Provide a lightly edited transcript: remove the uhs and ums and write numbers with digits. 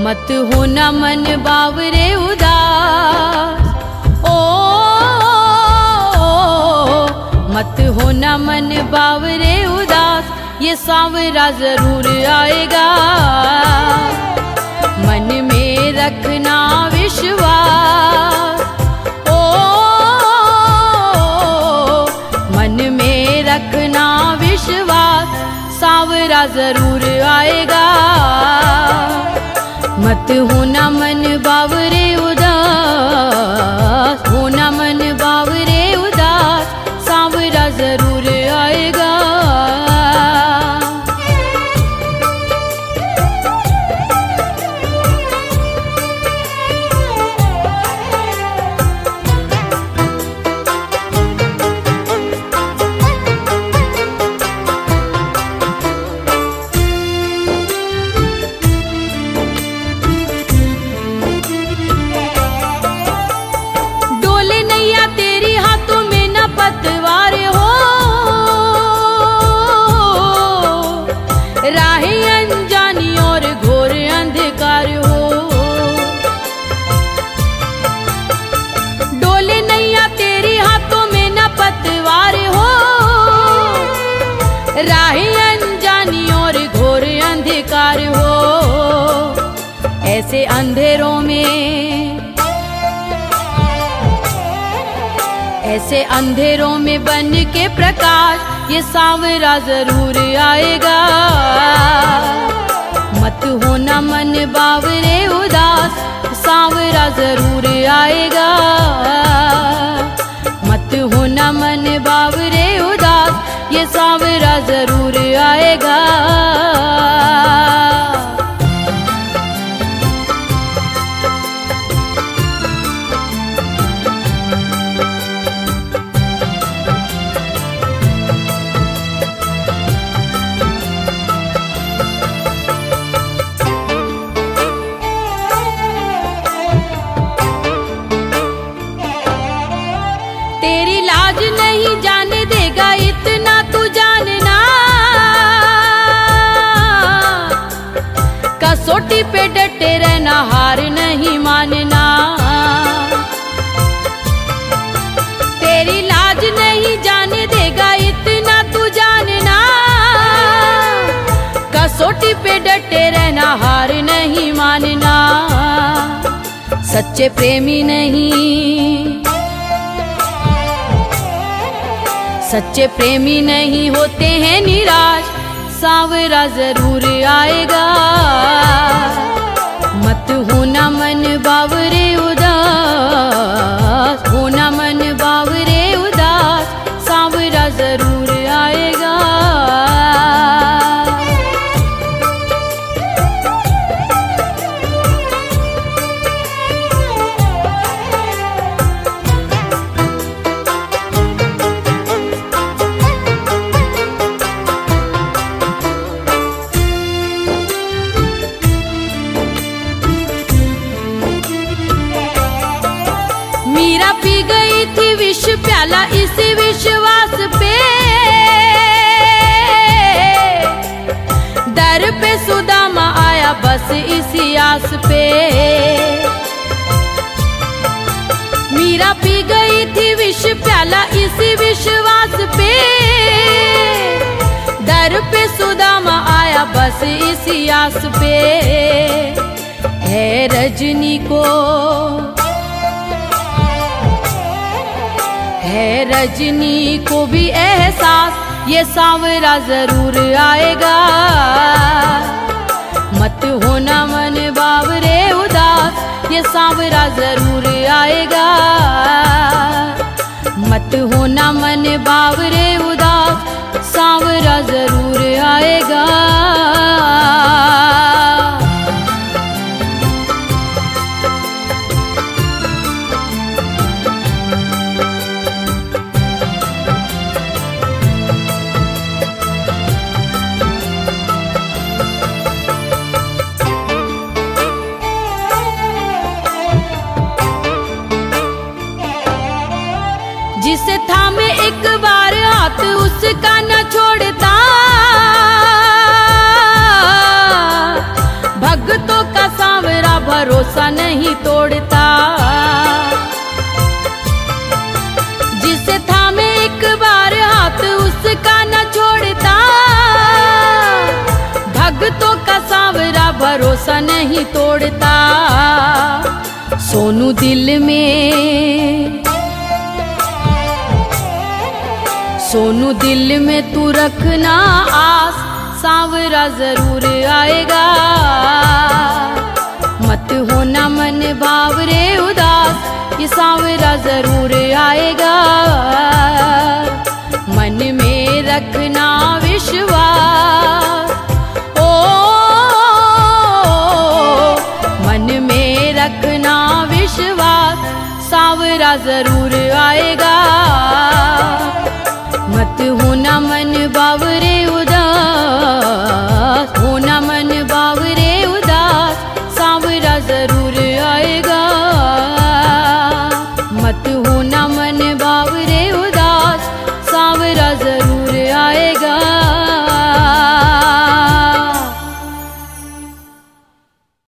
मत होना मन बावरे उदास, ओ मत होना मन बावरे उदास, ये सांवरा जरूर आएगा। मन में रखना विश्वास, ओ मन में रखना विश्वास, सांवरा जरूर आएगा। मत होना मन बावरे उदास, होना मन बावरे उदास, सांवरा जरूर आएगा। पतवार हो, राहें अनजानी और घोर अंधकार हो। डोले नैया तेरी हाथों में न पतवार हो, राहें अनजानी और घोर अंधकार हो। ऐसे अंधेरों में, ऐसे अंधेरों में बन के प्रकाश, ये सांवरा जरूर आएगा। मत होना मन बावरे उदास, सांवरा जरूर आएगा। मत होना मन बावरे उदास, ये सांवरा जरूर आएगा। तेरी लाज नहीं जाने देगा इतना तू जानना, कसौटी पे डटे रहना हार नहीं मानना। तेरी लाज नहीं जाने देगा इतना तू जानना, कसौटी पे डटे रहना हार नहीं मानना। सच्चे प्रेमी नहीं, सच्चे प्रेमी नहीं होते हैं निराश, सांवरा जरूर आएगा। मत होना मन बावरे उदास, होना मन बावरे उदास, सांवरा जरूर आएगा। मीरा पी गई थी विष प्याला इसी विश्वास पे, दर पे सुदामा आया बस इसी आस पे। मीरा पी गई थी विष प्याला इसी विश्वास पे, दर पे सुदामा आया बस इसी आस पे। है रजनी को, है रजनी को भी एहसास, ये सांवरा जरूर आएगा। मत होना मन बावरे उदास, ये सांवरा जरूर आएगा। मत होना मन बावरे उदास, सांवरा जरूर आएगा। जिसे थामे एक बार हाथ उसका न छोड़ता, भक्तों का सांवरा नहीं तोड़ता। जिसे थामे एक बार हाथ उसका न छोड़ता। भक्तों का सांवरा भरोसा नहीं तोड़ता। सोनू दिल में तू रखना आस, सांवरा जरूर आएगा। मत होना मन भाव रे उदास, ये सांवरा जरूर आएगा। मन में रखना विश्वास, ओ मन में रखना विश्वास, सांवरा जरूर आएगा। मत होना मन बावरे